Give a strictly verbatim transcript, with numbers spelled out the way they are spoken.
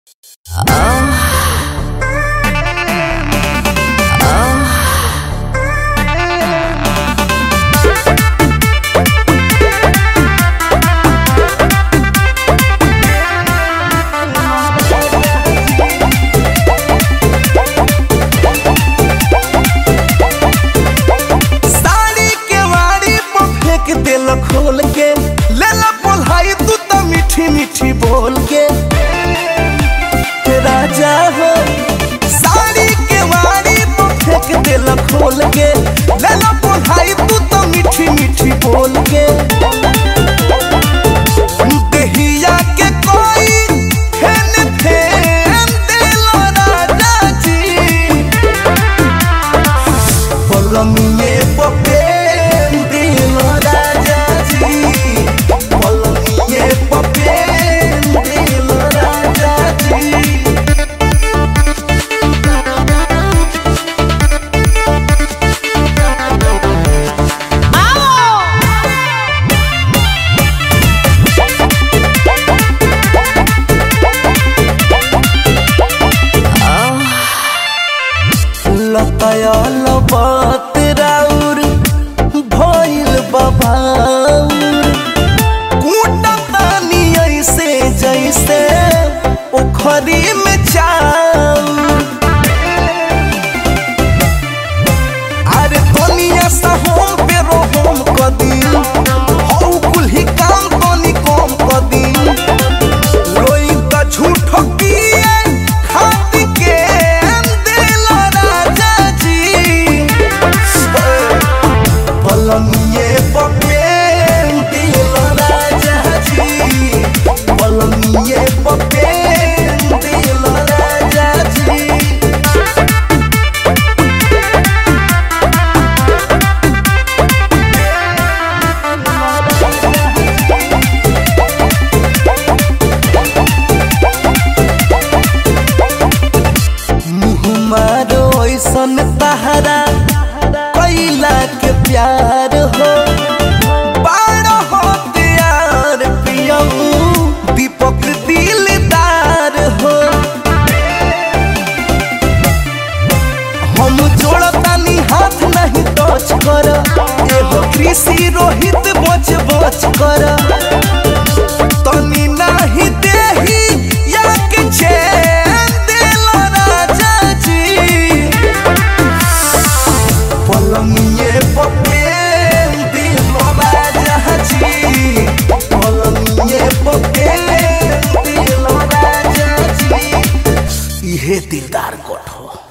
खोल के ले ला बोलाई तू तो मीठी मीठी बोल के राजा हो साड़ी के वाड़ी तो फेंक देला खोल के ले ला बोलाई तू तो मीठी मीठी बोल के दहिया के कोई फेन फेन देला राजा जी पलंगिए पे लतायल बात राउर भइल बबाउर कूटा तानी ऐसे जैसे ओखरी में चाउर अरे दुनिया सा हम पे रोहम कदी हौ कुल ही काम तनी कम कदी रोई त झूठ पिए खाती के पलंगिए पे दिल राजा जी पलंगिए पे दिल राजा जी मुँह मारो ऐसन तहरा कैला के प्यार हो बारो हो त्यार पियऊ दीपक दिलदार हो हम जोड़तानी हाथ नहीं टच कर एहो कृषि रोहित बच बच कर तनी नहीं देही या के चैन देला राजा जी पलंगिए पे दिल राजा जी पलंगिए पे दिल राजा जी इहे दिलदार कोठो।